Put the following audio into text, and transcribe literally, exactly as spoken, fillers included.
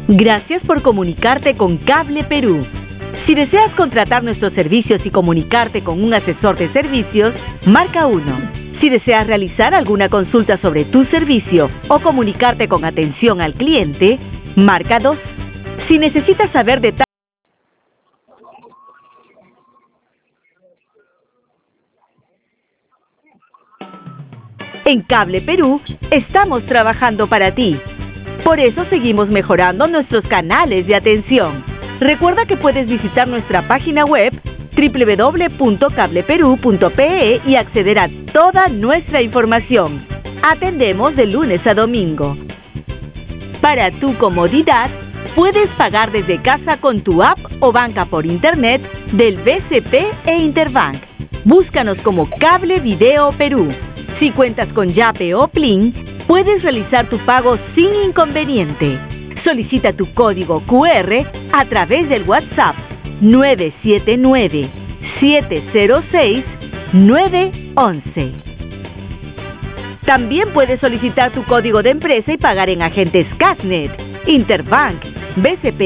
Gracias por comunicarte con Cable Perú. Si deseas contratar nuestros servicios y comunicarte con un asesor de servicios, marca uno. Si deseas realizar alguna consulta sobre tu servicio o comunicarte con atención al cliente, marca dos. Si necesitas saber detalles, en Cable Perú estamos trabajando para ti. Por eso seguimos mejorando nuestros canales de atención. Recuerda que puedes visitar nuestra página web doble u doble u doble u punto cable perú punto pe e y acceder a toda nuestra información. Atendemos de lunes a domingo. Para tu comodidad, puedes pagar desde casa con tu app o banca por internet del B C P e Interbank. Búscanos como Cable Video Perú. Si cuentas con Yape o Plin, puedes realizar tu pago sin inconveniente. Solicita tu código cu erre a través del WhatsApp nueve siete nueve, siete cero seis, nueve once. También puedes solicitar tu código de empresa y pagar en agentes Casnet, Interbank, B C P